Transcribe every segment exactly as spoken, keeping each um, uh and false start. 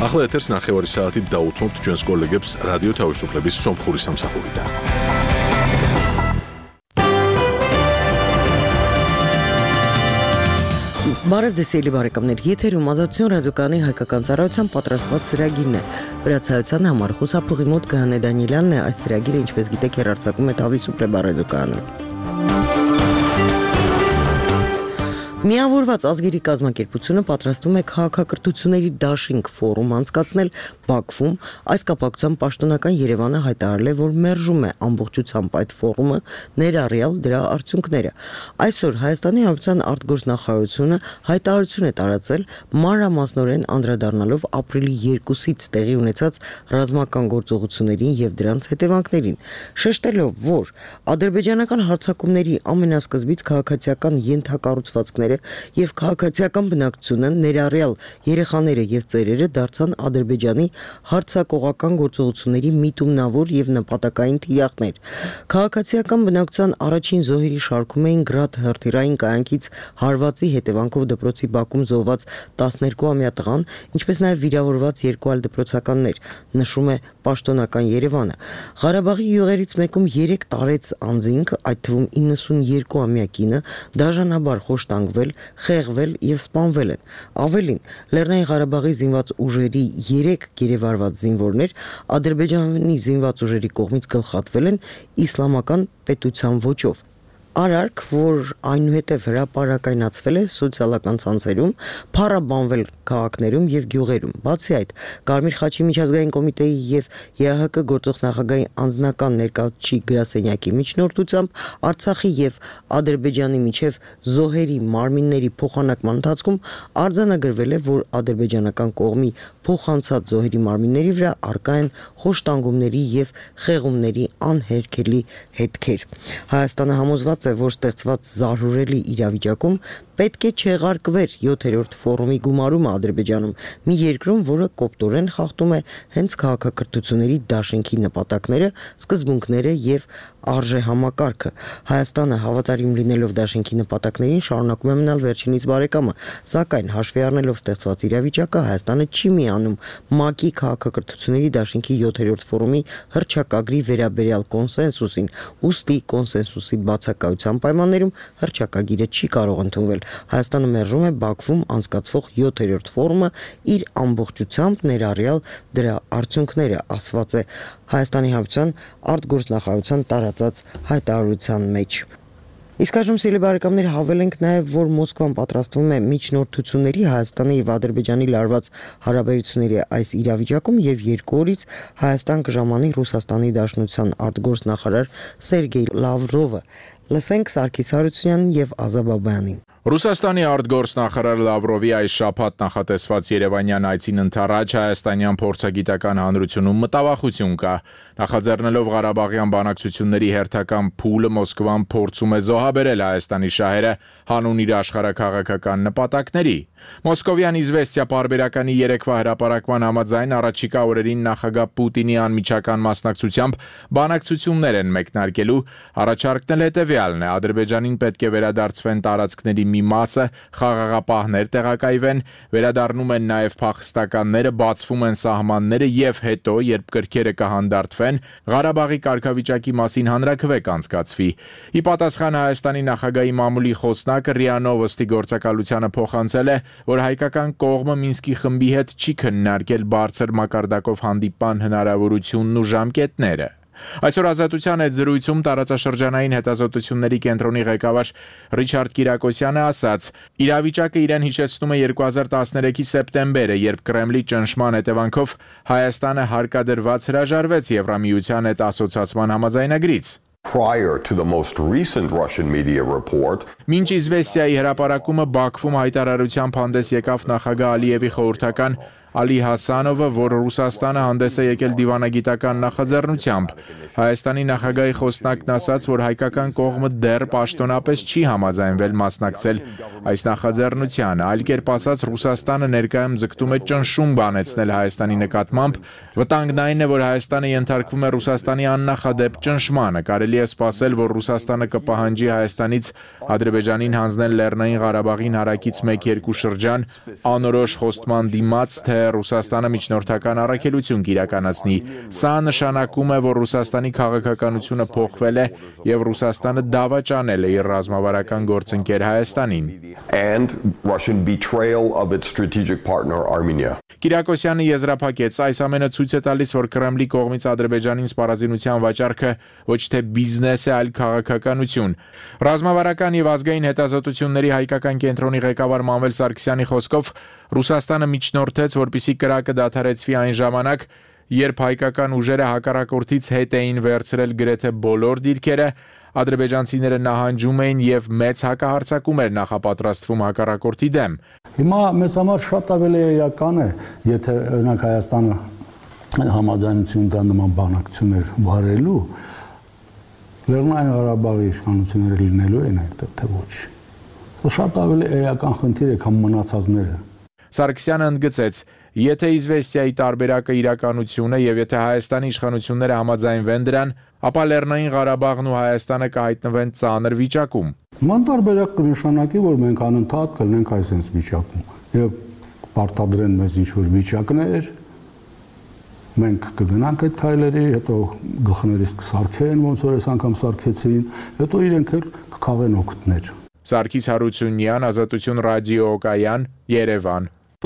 ახლა ეთერს ნახევარი საათით დაუთმობთ ჩვენს კოლეგებს რადიო თავისუფლების სომხური სამსახურიდან. Բարև բարեկամներ, եթերում ազատություն ռադիոկայանի հայկական ծառայության պատրաստված ծրագիրն է։ Վրացայության համար խուսափողի մոտ Գահանե Դանիելյանն է, այս ծրագիրը, ինչպես գիտեք, հեռարձակում է Თავისუფლება ռադիոկայանում։ Միավորված ազգերի կազմակերպությունը պատրաստում է քաղաքակրթությունների դաշինք ֆորում անցկացնել Բաքվում, այս կապակցությամբ պաշտոնական Երևանը հայտարարել է, որ մերժում է ամբողջությամբ այդ ֆորումը, ներառյալ դրա արդյունքները։ Այսօր Հայաստանի Հանրապետության արտգործնախարարությունը հայտարարություն է տարածել, մանրամասնորեն անդրադառնալով ապրիլի երկուսից տեղի ունեցած ռազմական գործողություններին եւ դրանց հետևանքներին, շեշտելով, որ ադրբեջանական հարձակումների ամենասկզբից քաղաքացիական ենթակառուցվածքները եւ քաղաքացիական բնակչությունը ներառյալ երեխաները եւ ծերերը դարձան Ադրբեջանի հարձակողական գործողությունների միտումնավոր եւ նպատակային թիրախներ։ Քաղաքացիական բնակչության առաջին զոհերի շարքում էին գրադ հրթիռային կայանքից հարվածի հետևանքով դպրոցի բակում զոհված տասներկուամյա տղան, ինչպես նաեւ վիրավորված երկու այլ դպրոցականներ, նշում է պաշտոնական Երևանը։ Ղարաբաղի յուղերից մեկում երեք տարեց անձինք, այդ թվում իննսունյոթամյա կինը, դաժանաբար խոշտանգվել, խեղվել եւ սպանվել են։ Ավելին, Լեռնային Ղարաբաղի զինված ուժերի երեք գերեվարված զինվորներ Ադրբեջանի զինված ուժերի կողմից գլխատվել են իսլամական պետության ոճով։ Արարք, որ այնուհետև հրապարակայնացվել է սոցիալական ցանցերում, փառաբանվել քաղաքներում եւ գյուղերում։ Բացի այդ, Կարմիր խաչի միջազգային կոմիտեի եւ ԵԱՀԿ գործող նախագահի անձնական ներկայացուցիչ գրասենյակի միջնորդությամբ Արցախի եւ Ադրբեջանի միջև զոհերի մարմինների փոխանակման ընթացքում արձանագրվել է, որ ադրբեջանական կողմի փոխանցած զոհերի մարմինների վրա առկա են խոշտանգումների եւ խեղումների անհերքելի հետքեր։ Հայաստանը համոզված է, որ ստեղծված զարհուրելի իրավիճակում պետք է չեղարկվեր յոթերորդ ֆորումի գումարումը Ադրբեջանում, մի երկրում, որը կոպտորեն խախտում է հենց քաղաքակրթությունների դաշինքի նպատակները, սկզբունքները եւ արժեհամակարգը։ Հայաստանը հավատարիմ լինելով դաշինքի նպատակներին շարունակում է մնալ վերջինիս բարեկամը, սակայն հաշվի առնելով ստեղծված իրավիճակը Հայաստանը չի միանում ՄԱԿ-ի քաղաքակրթությունների դաշինքի յոթերորդ ֆորումի հռչակագրի վերաբերյալ կոնսենսուսին, ուստի կոնսենսուսի բացակայության պայմաններում հռչակագիրը չի կարող ընդունվել։ Հայաստանը մերժում է Բաքվում անցկացվող յոթերորդ ֆորումը իր ամբողջությամբ ներառյալ դրա արդյունքները, ասված է Հայաստանի Հանրապետության արտգործնախարարության տարածած հայտարարության մեջ։ Իսկ այժմ սիրելի բարեկամներ, հավելենք նաև, որ Մոսկվան պատրաստվում է միջնորդությունների Հայաստանի եւ Ադրբեջանի լարված հարաբերությունների այս իրավիճակում եւ երկու օրից Հայաստան կժամանի Ռուսաստանի Դաշնության արտգործնախարար Սերգեյ Լավրովը։ Լսենք Սարգիս Հարությունյանին եւ Ազա Բաբայանին։ Ռուսաստանի արտգործնախարար Լավրովի այս շաբաթ նախատեսված Երևանյան այցին ընդառաջ հայաստանյան փորձագիտական հանրությունում մտավախություն կա։ Նախաձեռնելով Ղարաբաղյան բանակցությունների հերթական փուլը Մոսկվան փորձում է զոհաբերել Հայաստանի շահերը հանուն իր աշխարհաքաղաքական նպատակների։ Մոսկովյան Իզվեստիա պարբերականի երեկվա հրապարակման համաձայն առաջիկա օրերին նախագահ Պուտինի անմիջական մասնակցությամբ բանակցություններ են մեկնարկելու, առաջարկն էլ հետևյալն է. Ադրբեջանին պետք է վերադարձվեն տարածքների մի մասը, խաղաղապահներ տեղակայվեն, վերադառնում են նաև փախստականները, բացվում են սահմանները եւ հետո, երբ կրքերը կհանդարտվեն, Ղարաբաղի կարգավիճակի մասին հանրաքվե կանցկացվի։ Ի պատասխան Հայաստանի նախագահի մամուլի խոսնակը ՌԻԱ Նովոստի գործակալությանը փոխանցել է, որ հայկական կողմը Մինսկի խմբի հետ չի քննարկել բարձր մակարդակով հանդիպան հնարավորությունն ու ժամկետները։ Այսօր Ազատության հետ զրույցում տարածաշրջանային հետազոտությունների կենտրոնի ղեկավար Ռիչարդ Կիրակոսյանը ասաց. իրավիճակը իրեն հիշեցնում է երկու հազար տասներեքի սեպտեմբերը, երբ Կրեմլի ճնշման հետևանքով Հայաստանը հարկադրված հրաժարվեց Եվրամիության հետ ասոցիացման համաձայնագրից։ Prior to the most recent Russian media report, Մինչ Իզվեստիայի հրապարակումը Բաքվում հայտարարությամբ հանդես եկավ նախագահ Ալիևի խորհրդական Ալի Հասանովը, որ Ռուսաստանը հանդես է եկել դիվանագիտական նախաձեռնությամբ։ Հայաստանի նախագահի խոսնակն ասաց, որ հայկական կողմը դեռ պաշտոնապես չի համաձայնվել մասնակցել այս նախաձեռնությանը, այլ կերպ ասած Ռուսաստանը ներկայում ձգտում է ճնշում բանեցնել Հայաստանի նկատմամբ։ Վտանգն այն է, որ Հայաստանը ենթարկվում է Ռուսաստանի աննախադեպ ճնշմանը։ Կարելի է սպասել, որ Ռուսաստանը կպահանջի Հայաստանից Ադրբեջանին հանձնել Լեռնային Ղարաբաղին հարակից մեկ-երկու շրջան անորոշ խոստման դիմաց, թե Ռուսաստանը միջնորդական առաքելություն կիրականացնի։ Սա նշանակում է, որ Ռուսաստանի քաղաքականությունը փոխվել է եւ Ռուսաստանը դավաճանել է իր ռազմավարական գործընկեր Հայաստանին։ And Russian betrayal of its strategic partner Armenia. Կիրակոսյանը եզրափակեց, այս ամենը ցույց է տալիս, որ Կրեմլի կողմից Ադրբեջանին սպառազինության վաճառքը ոչ թե բիզնես է, այլ քաղաքականություն։ Ռազմավարական եւ ազգային հետազոտությունների հայկական կենտրոնի ղեկավար Մանվել Սարգսյանի խոսքով Ռուսաստանը միջնորդեց, որպիսի կրակը դադարեցվի այն ժամանակ, երբ հայկական ուժերը հակառակորդից հետ էին վերցրել գրեթե բոլոր դիրքերը, ադրբեջանցիները նահանջում էին եւ մեծ հակահարձակում էր նախապատրաստվում հակառակորդի դեմ։ Հիմա մեզ համար շատ ավելի էական է, եթե օրինակ Հայաստանը համաձայնություն տա նման բանակցություններ վարելու, Լեռնային Ղարաբաղի իշխանությունները լինելու են այդտեղ թե ոչ։ Շատ ավելի էական խնդիր է, քան մնացածները։ Սարգսյանը ընդգծեց, եթե Իզվեստիայի տարբերակը իրականություն է եւ եթե Հայաստանի իշխանությունները համաձայնվեն դրան, ապա Լեռնային Ղարաբաղն ու Հայաստանը կհայտնվեն ծանր վիճակում։ Ման տարբերակ կնշանակի, որ մենք անընդհատ կլինենք այսպես վիճակում եւ պարտադրեն մեզ ինչ-որ վիճակներ, մենք կգնանք այդ քայլերի, հետո գլխներիս կսարքեն, ոնց որ այս անգամ սարքեցին, հետո իրենք էլ կքաղեն օգուտներ։ Սարգիս Հարությունյան, Ազատություն ռադիոկայան, Երևան։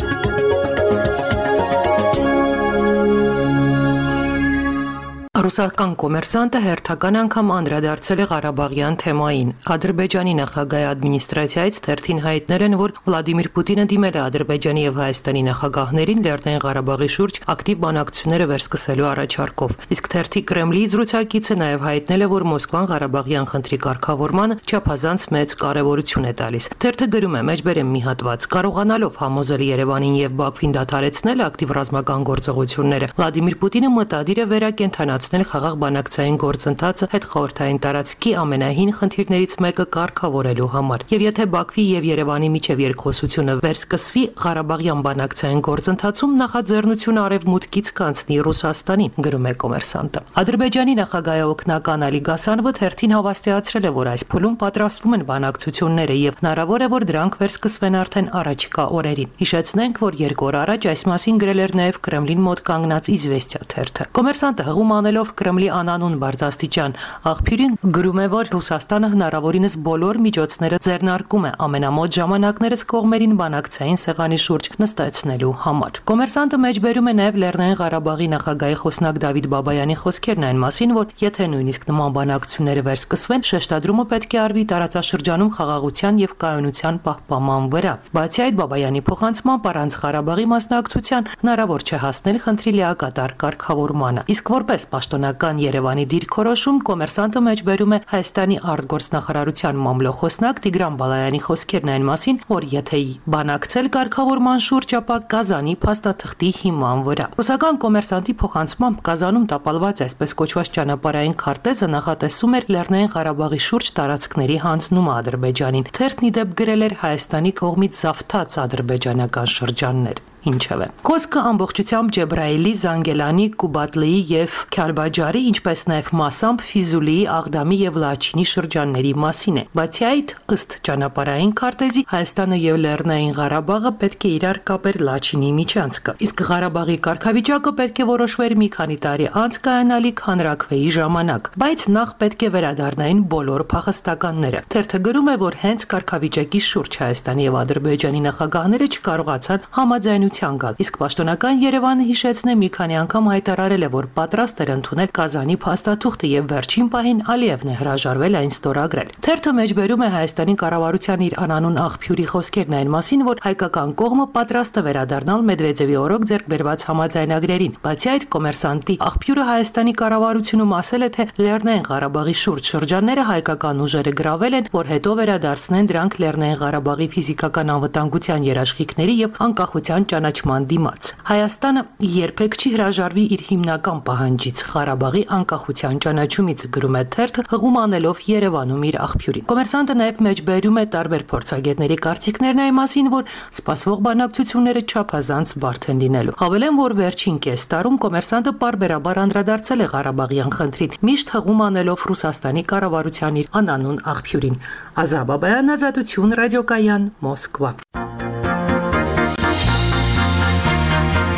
Ռուսական կոմերսանտը հերթական անգամ անդրադարձել է Ղարաբաղյան թեմային։ Ադրբեջանի նախագահի ադմինիստրացիայից թերթին հայտնել են, որ Վլադիմիր Պուտինը դիմել է Ադրբեջանի եւ Հայաստանի նախագահներին Լեռնային Ղարաբաղի շուրջ ակտիվ բանակցությունները վերսկսելու առաջարկով։ Իսկ թերթի Կրեմլի զրուցակիցը նաեւ հայտնել է, որ Մոսկվան Ղարաբաղյան խնդրի կարգավորմանը չափազանց մեծ կարեւորություն է տալիս։ Թերթը գրում է. «Մեջբերեմ մի հատված. Կարողանալով համոզել Երևանին եւ Բաքվին դադարեցնել ակտիվ ռազմական գործողությունները, Վլադիմիր Պուտինը մտադիր է վերակենդանացնել խաղաղ բանակցային գործընթացը հետխորհրդային տարածքի ամենահին խնդիրներից մեկը կարգավորելու համար։ Եվ եթե Բաքվի եւ Երևանի միջև երկխոսությունը վերսկսվի, Ղարաբաղյան բանակցային գործընթացում նախաձեռնությունը արևմուտքից կանցնի Ռուսաստանին», գրում է Կոմերսանտը։ Ադրբեջանի նախագահի օգնական Ալի Գասանովը թերթին հավաստիացրել է, որ այս փուլում պատրաստվում են բանակցությունները եւ հնարավոր է, որ դրանք վերսկսվեն արդեն առաջիկա օրերին։ Հիշեցնենք, որ երկու օր առաջ այս մասին գրել էր նաեւ Կրեմլին մոտ կանգնած Իզվեստիա թերթը։ Կոմերսանտը հղում անելով Կրեմլի անանուն բարձրաստիճան աղբյուրին գրում է, որ Ռուսաստանը հնարավորինս բոլոր միջոցները ձեռնարկում է ամենամոտ ժամանակներս կողմերին բանակցային սեղանի շուրջ նստեցնելու համար։ Կոմերսանտը մեջբերում է նաև Լեռնային Ղարաբաղի նախագահի խոսնակ Դավիթ Բաբայանի խոսքերն այն մասին, որ եթե նույնիսկ նման բանակցությունները վերսկսվեն, շեշտադրումը պետք է արվի տարածաշրջանում խաղաղության եւ կայունության պահպանման վրա։ Բացի այդ, Բաբայանի փոխանցմամբ առանց Ղարաբաղի մասնակցության հնարավոր չէ հասնել խնդրի լիակատար կարգավորմանը։ Իսկ որպես պաշտոնական Երևանի դիրքորոշում Կոմերսանտը մեջբերում է Հայաստանի արտգործնախարարության մամլոխոսնակ Տիգրան Բալայանի խոսքերն այն մասին, որ եթե բանակցել կարգավորման շուրջ, ապա Կազանի փաստաթղթի հիման վրա։ Ռուսական Կոմերսանտի փոխանցմամբ Կազանում տապալված այսպես կոչված ճանապարհային քարտեզը նախատեսում էր Լեռնային Ղարաբաղի շուրջ տարածքների հանձնումը Ադրբեջանին։ Թերթն ի դեպ գրել էր Հայաստանի կողմից զավթած ադրբեջանական շրջաններ։ Ինչևէ, խոսքը ամբողջությամբ Ջեբրայելի, Զանգելանի, Կուբատլիի եւ Քարբաջարի, ինչպես նաեւ մասամբ Ֆիզուլիի, Աղդամի եւ Լաչինի շրջանների մասին է։ Բացի այդ, ըստ ճանապարհային քարտեզի, Հայաստանը եւ Լեռնային Ղարաբաղը պետք է իրար կապեր Լաչինի միջանցքը։ Իսկ Ղարաբաղի կարգավիճակը պետք է որոշվեր մի քանի տարի անց կայանալիք հանրաքվեի ժամանակ, բայց նախ պետք է վերադառնային բոլոր փախստականները։ Թերթը գրում է, որ հենց կարգավիճակի շուրջ Հայաստանի եւ Ադրբեջանի նախագահները չկարողացան համաձայնություն գալ, իսկ պաշտոնական Երևանը հիշեցնե մի քանի անգամ հայտարարել է, որ պատրաստ էր ընդունել Կազանի փաստաթուղթը եւ վերջին պահին Ալիևն է հրաժարվել այն ստորագրել։ Թերթը մեջբերում է Հայաստանի կառավարության իր անանուն աղբյուրի խոսքերն այն մասին, որ հայկական կողմը պատրաստ է վերադառնալ Մեդվեդևի օրոք ձեռք բերված համաձայնագրերին։ Բացի այդ, Կոմերսանտի աղբյուրը Հայաստանի կառավարությունում ասել է, թե Լեռնային Ղարաբաղի շուրջ շրջանները հայկական ուժերը գրավել են, որ հետո վերադարձնեն դրանք Լեռնային Ղարաբաղի ֆիզիկական անվտանգության երաշխիքների եւ անկախության ճանաչման դիմաց։ Հայաստանը երբեք չի հրաժարվի իր հիմնական պահանջից՝ Ղարաբաղի անկախության ճանաչումից, գրում է թերթը, հղում անելով Երևանում իր աղբյուրին։ Կոմերսանտը նաև մեջբերում է տարբեր փորձագետների կարծիքներն այն մասին, որ սպասվող բանակցությունները չափազանց բարդ են լինելու։ Հավելեմ, որ վերջին կես տարում Կոմերսանտը պարբերաբար անդրադարձել է Ղարաբաղյան խնդրին, միշտ հղում անելով Ռուսաստանի կառավարության իր անանուն աղբյուրին։ Ազա Բաբայան, Ազատություն ռադիոկայան, Մոսկվա։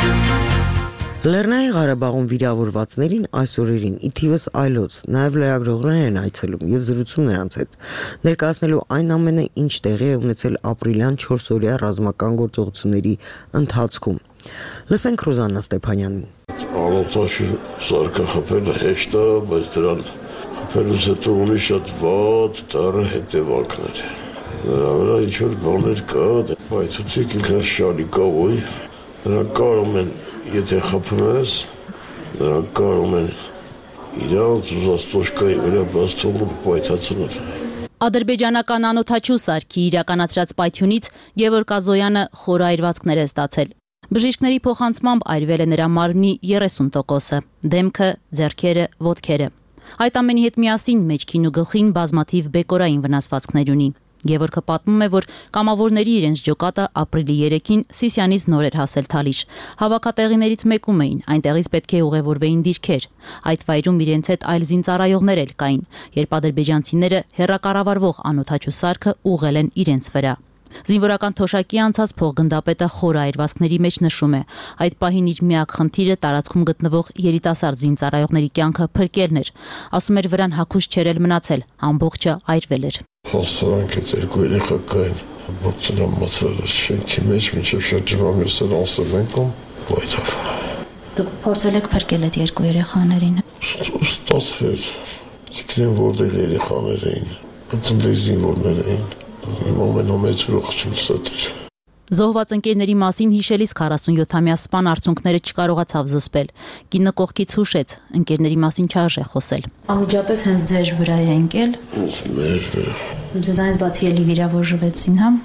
Լեռնային Ղարաբաղում վիրավորվածներին այս օրերին ի թիվս այլոց նաև լրագրողներ են այցելում եւ զրուցում նրանց հետ, ներկայացնելու այն ամենը, ինչ տեղի է ունեցել ապրիլյան չորսօրյա ռազմական գործողությունների ընթացքում։ Լսենք Ռոզաննա Ստեփանյանին։ Ալոթաշը սարքը խփելը հեշտ է, բայց դրան խփելուց հետո ունի շատ վատ դառը հետևանքներ։ Նրա վրա ինչ-որ բաներ կա, բայցուցիկ ինքնաշարի կա, ոյ, նրանք կարող են, եթե խփում ես, նրանք կարող են իրանց ուզաստոշկայի վրա բաց թողնում պայթացնել։ Ադրբեջանական անօթաչու սարքի իրականացրած պայթյունից Գևորգ Ազոյանը խոր այրվածքներ է ստացել։ Բժիշկների փոխանցմամբ այրվել է նրա մարմնի երեսուն տոկոսը, դեմքը, ձեռքերը, ոտքերը։ Այդ ամենի հետ միասին մեջքին ու գլխին բազմաթիվ բեկորային վնասվածքներ ունի։ Գևորգը պատմում է, որ կամավորների իրենց ջոկատը ապրիլի երեքին Սիսյանից նոր էր հասել Թալիշ։ Հավաքատեղիներից մեկում էին, այնտեղից պետք է ուղևորվեին դիրքեր։ Այդ վայրում իրենց հետ այլ զինծառայողներ էլ կային, երբ ադրբեջանցիները հեռակառավարվող անօթաչու սարքը ուղղել են իրենց վրա։ Զինվորական թոշակի անցած փողգնդապետը խոր այրվածքների մեջ նշում է. այդ պահին իր միակ խնդիրը տարածքում գտնվող երիտասարդ զինծառայողների կյանքը փրկելն էր։ Ասում էր, վրան հագուշ չէր էլ մնացել, ամբողջը այրվել էր։ Հաստատանք այդ երկու երեխա կային, բորցնամ մացրել շենքի մեջ, մինչև շատ ժվամյոս էլ անսել ենք ում, բայթավ։ Դուք փորձել եք փրկել այդ երկու երեխաներին։ Ստացվեց, չգիտեմ որտեղ երեխաներ էին, ծնդեի զինվորներ էին։ Իմ ամենամեծ ուրախությունս դա էր։ Զոհված ընկերների մասին հիշելիս քառասունյոթամյա սպան արցունքները չկարողացավ զսպել։ Կինը կողքից հուշեց, ընկերների մասին չարժե խոսել։ Անմիջապես հենց ձեր վրա է ընկել։ Հենց մեր վրա։ Ձեզանից բացի էլի վիրավորվեցին, հա։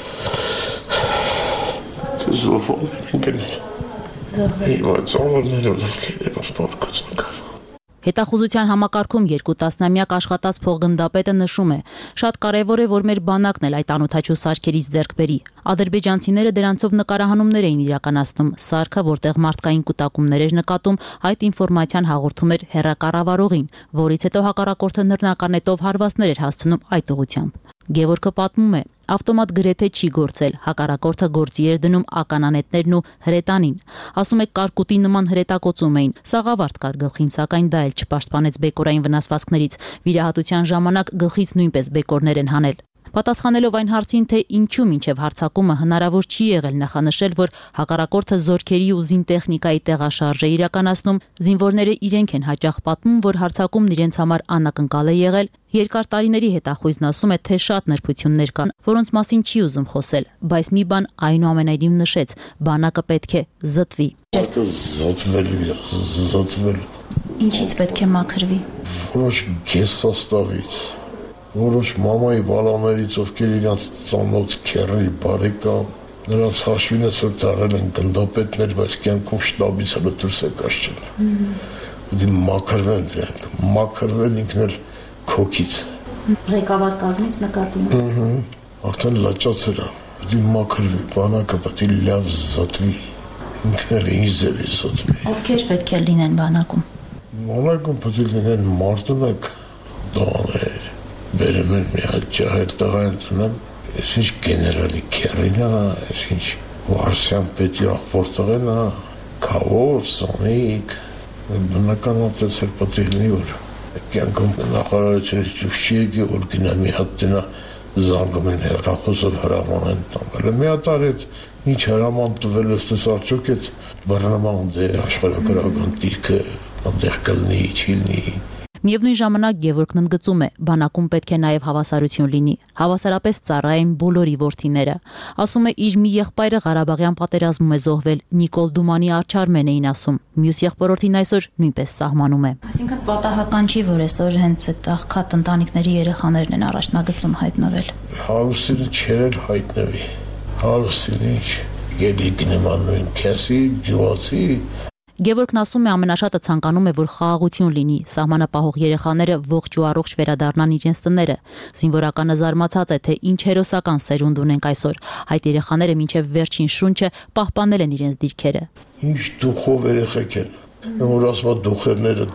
Զոհվել են ընկերներ։ Բայց ողորները ովքեր ապարքացան։ Հետախուզության համակարգում երկու տասնամյակ աշխատած փողգնդապետը նշում է. շատ կարևոր է, որ մեր բանակն էլ այդ անօթաչու սարքերից ձեռք բերի։ Ադրբեջանցիները դրանցով նկարահանումներ էին իրականացնում, սարքը, որտեղ մարդկային կուտակումներ էր նկատում, այդ ինֆորմացիան հաղորդում էր հեռակառավարողին, որից հետո հակառակորդը նռնականետով հարվածներ էր հասցնում այդ ուղղությամբ։ Գևորգը պատմում է, ավտոմատ գրեթե չի գործել, հակառակորդը գործի էր դնում ականանետներն ու հրետանին։ Ասում է, կարկուտի նման հրետակոծում էին, սաղավարտ կար գլխին, սակայն դա էլ չպաշտպանեց բեկորային վնասվածքներից։ Վիրահատության ժամանակ գլխից նույնպես բեկորներ են հանել։ Պատասխանելով այն հարցին, թե ինչու մինչև հարձակումը հնարավոր չի եղել նախանշել, որ հակառակորդը զորքերի ու զինտեխնիկայի տեղաշարժ է իրականացնում, զինվորները իրենք են հաճախ պատմում, որ հարձակումն իրենց համար անակնկալ է եղել։ Երկար տարիների հետախույզն ասում է, թե շատ նրբություններ կան, որոնց մասին չի ուզում խոսել, բայց մի բան այնուամենայնիվ նշեց՝ բանակը պետք է զտվի։ Զտվելու է, զտվել։ Ինչից պետք է մաքրվի։ Որոշ գեսաստավից, որոշ մամայի բալաներից, ովքեր իրանց ծանոթ քեռի բարեկամ, նրանց հաշվին ես որ դարել են գնդապետներ, բայց կյանքում շտաբից հələ դուրս է կաշել։ Պետք է մաքրվեն դրանք, մաքրվել ինքն էլ քոքից։ Ղեկավար կազմից նկատի ունի։ Արդեն լաճացել է, պետք է մաքրվի, բանակը պետք է լավ զտվի, ինքն էլ ինչ ձևի զտվի։ Ովքեր պետք է լինեն բանակում։ Բանակում պետք է լինեն մարդունակ դաներ, բերում են մի հատ ջահել տղային տնան, ես ինչ գեներալի քեռին է, ես ինչ վարսյան պետի աղբոր տղեն է, քավոր, սոնիկ, բնական ատեցել պետք է լինի, որ կյանքում նախարարությունից դուք չի եկի, որ գնա մի հատ տնա զանգում են հեռախոսով հրաման են տանվել։ Մի հատ արեց, ինչ հրաման տվել ես տես արդյոք էդ բռնման դե աշխարհագրական դիրքը այնտեղ կլինի, չի լինի։ Միևնույն ժամանակ Գևորգն ընդգծում է, բանակում պետք է նաև հավասարություն լինի, հավասարապես ծառայեն բոլորի որդիները։ Ասում է, իր մի եղբայրը Ղարաբաղյան պատերազմում է զոհվել, Նիկոլ Դումանի Արչարմեն էին ասում, մյուս եղբորորդին այսօր նույնպես սահմանում է։ Այսինքն պատահական չի, որ այսօր հենց այդ աղքատ ընտանիքների երեխաներն են առաջնագծում հայտնվել։ Հարուստին չերել հայտնվի, հարուստին ինչ, գելի գնման նույն քեսի, գյուղացի։ Գևորգն ասում է, ամենաշատը ցանկանում է, որ խաղաղություն լինի, սահմանապահող երեխաները ողջ ու առողջ վերադառնան իրենց տները։ Զինվորականը զարմացած է, թե ինչ հերոսական սերունդ ունենք այսօր։ Այդ երեխաները մինչև վերջին շունչը պահպանել են իրենց դիրքերը։ Ինչ դուխով երեխեք են, որ ասում է դուխերները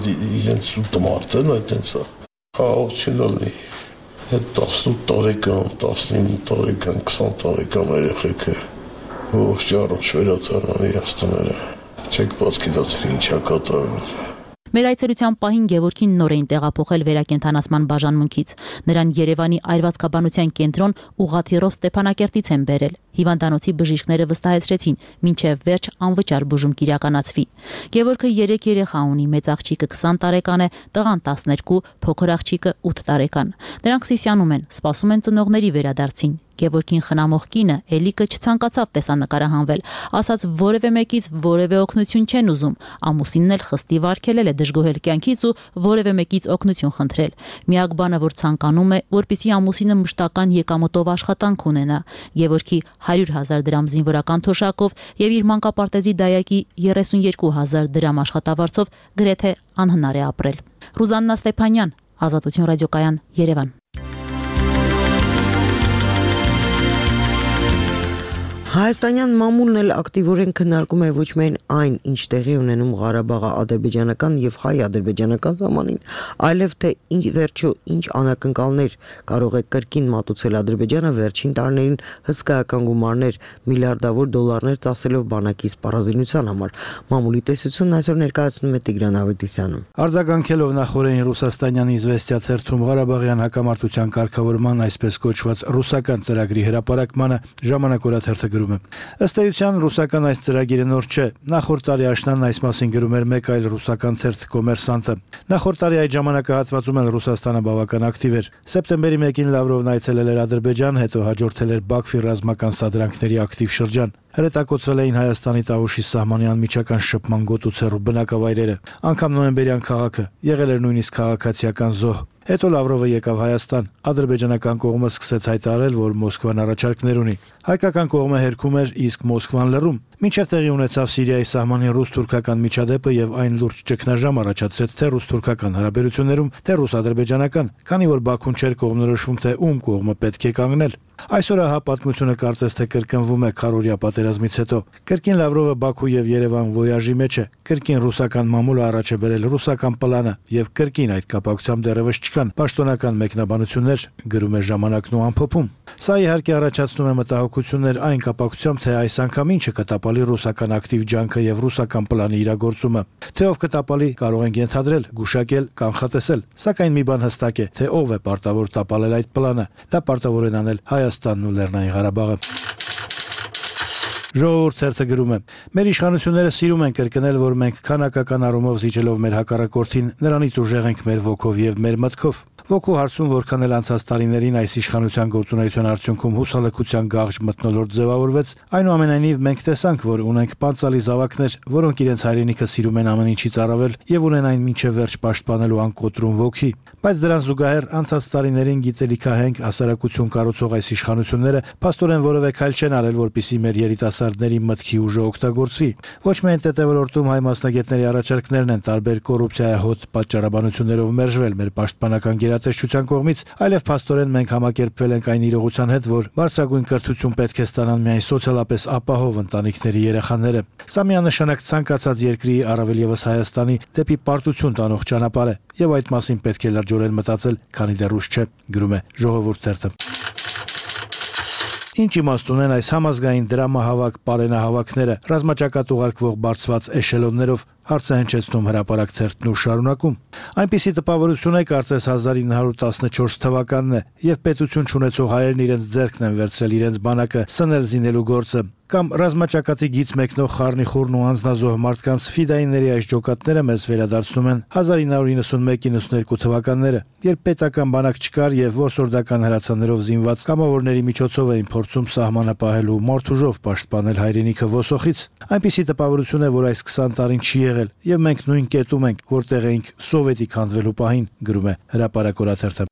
իրենց տմարդ են, այդտենց է։ Խաղաղություն լինի։ Այդ տասնութ տարեկան, տասնինը տարեկան, քսան տարեկան երեխեքը ողջ առողջ վերադառնան իրենց տները։ Չեք ոսկի դոցրի ինչա կատարվում։ Մեր այցելության պահին Գևորգին նոր էին տեղափոխել վերակենդանացման բաժանմունքից։ Նրան Երևանի այրվածքաբանության կենտրոն ուղղաթիռով Ստեփանակերտից են բերել։ Հիվանդանոցի բժիշկները վստահեցրեցին, մինչև վերջ անվճար բուժում կիրականացվի։ Գևորգը երեք երեխա ունի, մեծ աղջիկը քսան տարեկան է, տղան տասներկու, փոքր աղջիկը ութ տարեկան։ Նրանք Սիսիանում են, սպասում են ծնողների վերադարձին։ Գևորգին խնամող կինը Էլիկը չցանկացավ տեսանկարահանվել, ասաց որևէ մեկից որևէ օգնություն չեն ուզում, ամուսինն էլ խստի վարքելել է դժգոհել կյանքից ու որևէ մեկից օգնություն խնդրել։ Միակ բանը, որ ցանկանում է, որպեսզի ամուսինը մշտական եկամուտով աշխատանք ունենա։ Գևորգի հարյուր հազար դրամ զինվորական թոշակով եւ իր մանկապարտեզի դայակի երեսունյերկու հազար դրամ աշխատավարձով գրեթե անհնար է ապրել։ Ռուզաննա Ստեփանյան, Ազատություն ռադիոկայան, Երևան։ Հայաստանյան մամուլն էլ ակտիվորեն քննարկում է ոչ միայն այն, ինչ տեղի ունենում Ղարաբաղի ադրբեջանական եւ հայ-ադրբեջանական սահմանին, այլև թե ինչ վերջո ինչ անակնկալներ կարող է կրկին մատուցել Ադրբեջանը վերջին տարիներին հսկայական գումարներ, միլիարդավոր դոլարներ ծախսելով բանակի սպառազինության համար։ Մամուլի տեսությունն այսօր ներկայացնում է Տիգրան Ավետիսյանը։ Արձագանքելով նախորդին ռուսաստանյան Իզվեստիա թերթում Ղարաբաղյան հակամարտության կարգավորման այսպես կոչված ռուսական ծրագրի հրապարակմանը ժամանակ օրաթերթը գրում է. Ըստ էության ռուսական այս ծրագիրը նոր չէ։ Նախորդ տարի աշնանն այս մասին գրում էր մեկ այլ ռուսական թերթ Կոմերսանտը։ Նախորդ տարի այդ ժամանակահատվածում էլ Ռուսաստանը բավական ակտիվ էր։ Սեպտեմբերի մեկին Լավրովն այցելել էր Ադրբեջան, հետո հաջորդել էր Բաքվի ռազմական սադրանքների ակտիվ շրջան։ Հրետակոծվել էին Հայաստանի Տավուշի սահմանի անմիջական շփման գոտուցերու բնակավայրերը։ Անգամ նոյեմբերյան քաղաքը եղել էր նույնիսկ քաղաքացիական զոհ։ Հետո Լավրովը եկավ Հայաստան, ադրբեջանական կողմը սկսեց հայտարարել, որ Մոսկվան առաջարկներ ունի։ Հայկական կողմը հերքում էր, իսկ Մոսկվան լռում։ Մինչև տեղի ունեցավ Սիրիայի սահմանի ռուս-թուրքական միջադեպը եւ այն լուրջ ճգնաժամ առաջացրեց թե ռուս-թուրքական հարաբերություններում, թե ռուս-ադրբեջանական, քանի որ Բաքուն չէր կողմնորոշվում, թե ում կողմը պետք է կանգնել։ Այսօր ահա պատմությունը կարծես թե կրկնվում է քառօրյա պատերազմից հետո։ Կրկին Լավրովը Բաքու եւ Երևան ոյաժի մեջ է, կրկին ռուսական մամուլը առաջ է բերել ռուսական պլանը եւ կրկին այդ կապակցությամբ դեռևս չկան պաշտոնական մեկնաբանություններ, գրում է Ժամանակն ու ամփոփում։ Սա իհարկե առաջացնում է մտահոգություններ այն կապակցությամբ, թե այս անգամ ինչը կտապալի ռուսական ակտիվ ջանքը եւ ռուսական պլանի իրագործումը։ Թե ով կտապալի, կարող ենք ենթադրել, գուշակել, կանխատեսել, սակայն մի բան հստակ է, թե ով է պարտավոր տապալել այդ պլանը։ Դա պարտավոր են անել Հայաստանն ու Լեռնային Ղարաբաղը։ Ժողովուրդ թերթը գրում է. Մեր իշխանությունները սիրում են կրկնել, որ մենք քանակական առումով զիջելով մեր հակառակորդին, նրանից ուժեղ ենք մեր ոգով եւ մեր մտքով։ Ոգու հարցում որքան էլ անցած տարիներին այս իշխանության գործունեության արդյունքում հուսալքության գաղջ մթնոլորտ ձևավորվեց, այնուամենայնիվ մենք տեսանք, որ ունենք պանցալի զավակներ, որոնք իրենց հայրենիքը սիրում են ամեն ինչից առավել եւ ունեն այն մինչեւ վերջ պաշտպանելու անկոտրում ոգի։ Բայց դրան զուգահեռ անցած տարիներին գիտելիքահենք հասարակություն կառուցող այս իշխանությունները փաստորեն որևէ քայլ չեն արել, որպեսզի մեր երիտասարդների մտքի ուժը օգտագործվի։ Ոչ միայն ՏՏ-ոլորտում հայ մասնագետների առաջարկներն են տարբեր կոռուպցիայահոտ պատճառաբանություններով մերժվել մեր պաշտպանական գերատեսչության կողմից, այլև փաստորեն մենք համակերպվել ենք այն իրողության հետ, որ բարձրագույն կրթություն պետք է ստանան միայն սոցիալապես ապահով ընտանիքների երեխաները։ Սա միանշանակ ցանկացած երկրի, առավել եւս Հայաստանի, դեպի պարտություն տանող ճանապարհ է, եւ այդ մասին պետք է լրջորեն մտածել, քանի դեռ ուշ չէ, գրում է Ժողովուրդ թերթը։ Ինչ իմաստ ունեն այս համազգային դրամահավաք պարենահավաքները, ռազմաճակատ ուղարկվող բարձված էշելոններով, հարցը հնչեցնում հրապարակ թերթն ու շարունակում։ Այնպիսի տպավորություն է, կարծես հազար ինը հարյուր տասնչորս թվականն է, եւ պետություն չունեցող հայերն իրենց ձեռքն են վերցրել իրենց բանակը սնել զինելու գործը, կամ ռազմաճակատի գից մեկնող խառնիխուռն ու անձնազոհ մարդկանց ֆիդայիների այս ջոկատները մեզ վերադարձնում են հազար ինը հարյուր նվսունմեկ իննսուներկու թվականները, երբ պետական բանակ չկար եւ որսորդական հրացաններով զինված կամավորների միջոցով էին փորձում սահմանը պահելու մորթուժով պաշտպանել հայրենիքը ոսոխից։ Այնպիսի տպավորություն է, որ այս քսան տարին չի եղել եւ մենք նույն կետում ենք, որտեղ էինք սովետի քանդվելու պահին, գրում է Հրապարակ օրաթերթը։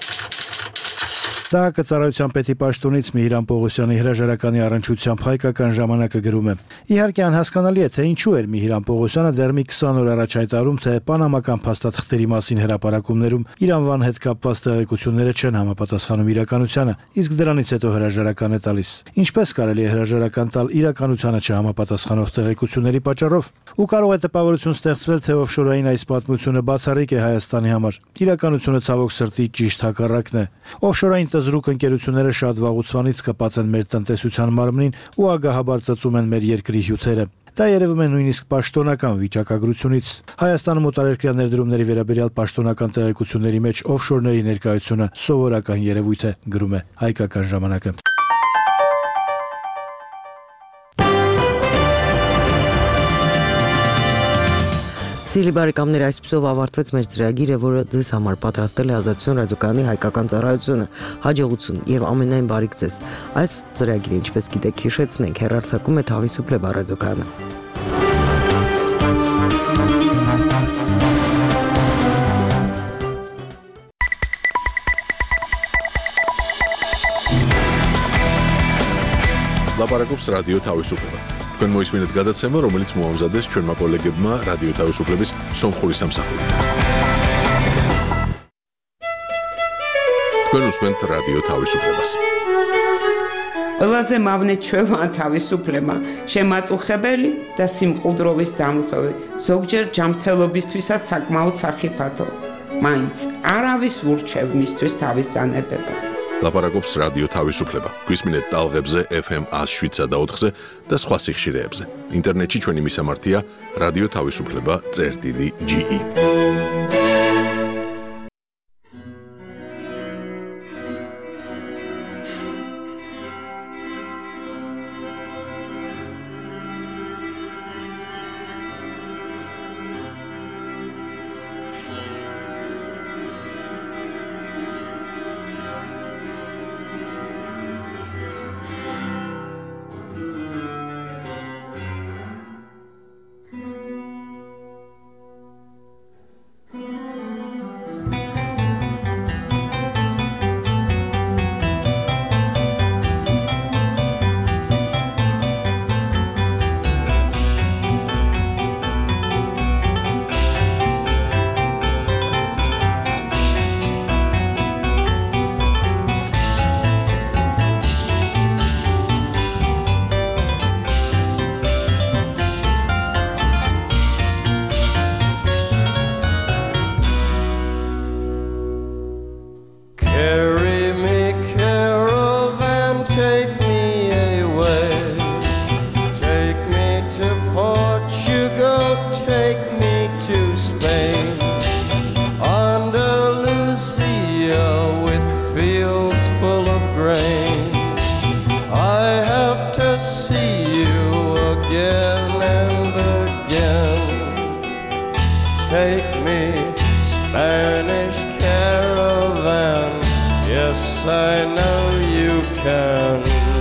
Դահակը ծառայության պետի պաշտոնից Միհիրան Պողոսյանի հրաժարականի առնչությամբ Հայկական ժամանակը գրում է. Իհարկե անհասկանալի է, թե ինչու էր Միհիրան Պողոսյանը դեռ մի քսան օր առաջ հայտարարում, թե պանամական փաստաթղթերի մասին հրապարակումներում իր անվան հետ կապված տեղեկությունները չեն համապատասխանում իրականությանը, իսկ դրանից հետո հրաժարական է տալիս։ Ինչպես կարելի է հրաժարական տալ իրականությանը չհամապատասխանող տեղեկությունների պատճառով։ Ու կարող է տպավորություն ստեղծվել, թե օֆշորային այս պատմությունը բացառիկ է Հայաստանի համար։ Իրականությունը ցավոք սրտի ճիշտ հակառակն է։ Օֆշորային զրուկ ընկերությունները շատ վաղուց վանից կպած են մեր տնտեսության մարմնին ու ագահաբար ծծում են մեր երկրի հյութերը։ Դա երևում է նույնիսկ պաշտոնական վիճակագրությունից։ Հայաստանում օտարերկրյա ներդրումների վերաբերյալ պաշտոնական տեղեկությունների մեջ օֆշորների ներկայությունը սովորական երևույթ է, գրում է Հայկական ժամանակը։ Սիրելի բարեկամներ, այսպիսով ավարտվեց մեր ծրագիրը, որը ձեզ համար պատրաստել է Ազատություն ռադիոկայանի հայկական ծառայությունը։ Հաջողություն եւ ամենայն բարիք ձեզ։ Այս ծրագիրը, ինչպես գիտեք, հիշեցնենք, հեռարձակում է Թավիսուփլեբա ռադիոկայանը։ Լապարակոպս ռադիո Թավիսուփլեբա։ Თქვენ მოისმინეთ გადაცემა, რომელიც მოამზადეს ჩვენმა კოლეგებმა რადიო თავისუფლების სომხური სამსახური. თქვენ უსმენთ რადიო თავისუფლებას. ყველაზე მავნე ჩვევა თავისუფლება, შემაწუხებელი და სიმყუდროვის დამხები, ზოგჯერ ჯანმრთელობისთვისაც საკმაოდ სახიფათო. მაინც არავის ურჩევ მისთვის თავის დანებებას. ლაპარაკობს რადიო თავისუფლება. გვისმინეთ ტალღებზე ეფ ემ ათს შვიდსა და ოთხზე და სხვა სიხშირეებზე. ინტერნეტში ჩვენი მისამართია რადიო თავისუფლება წერტილი ჯი ი. Take me, Spanish caravan. Yes, I know you can.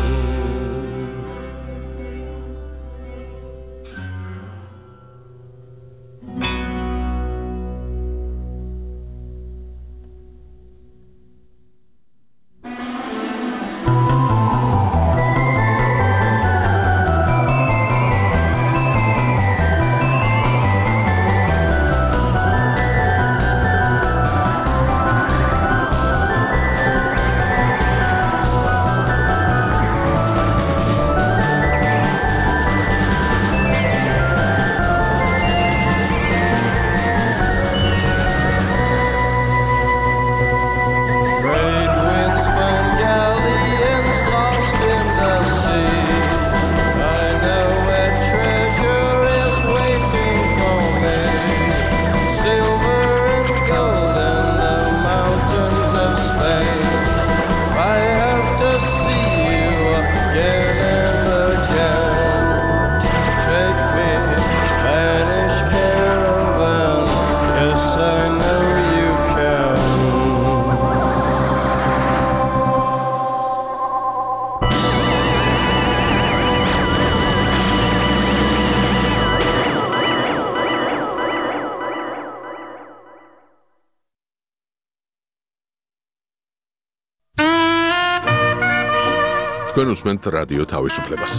თქვენ უსმენთ რადიო თავისუფლებას.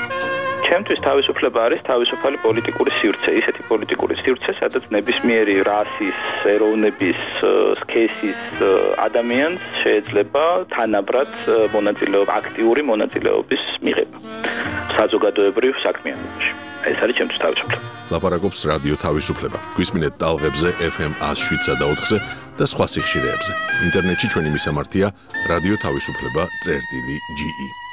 ჩემთვის თავისუფლება არის თავისუფალი პოლიტიკური სივრცე, ისეთი პოლიტიკური სივრცე, სადაც ნებისმიერი რასის, ეროვნების, სქესის ადამიანს შეიძლება თანაბრად მონაწილეობა, აქტიური მონაწილეობის მიღება საზოგადოებრივ საქმიანობაში. ეს არის ჩემთვის თავისუფლება. ლაპარაკობს რადიო თავისუფლება. გვისმინეთ ტალღებზე ეფ ემ ათს შვიდსა და ოთხზე და სხვა სიხშირეებზე. ინტერნეტში ჩვენი მისამართია რადიო თავისუფლება წერტილი ჯი ი.